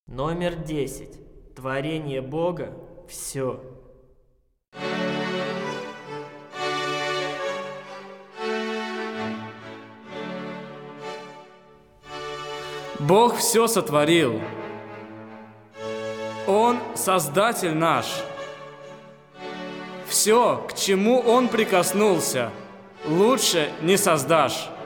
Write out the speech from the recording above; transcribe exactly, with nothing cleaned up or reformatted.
Номер десять. Творение Бога – все. Бог все сотворил. Он Создатель наш. Все, к чему Он прикоснулся, лучше не создашь.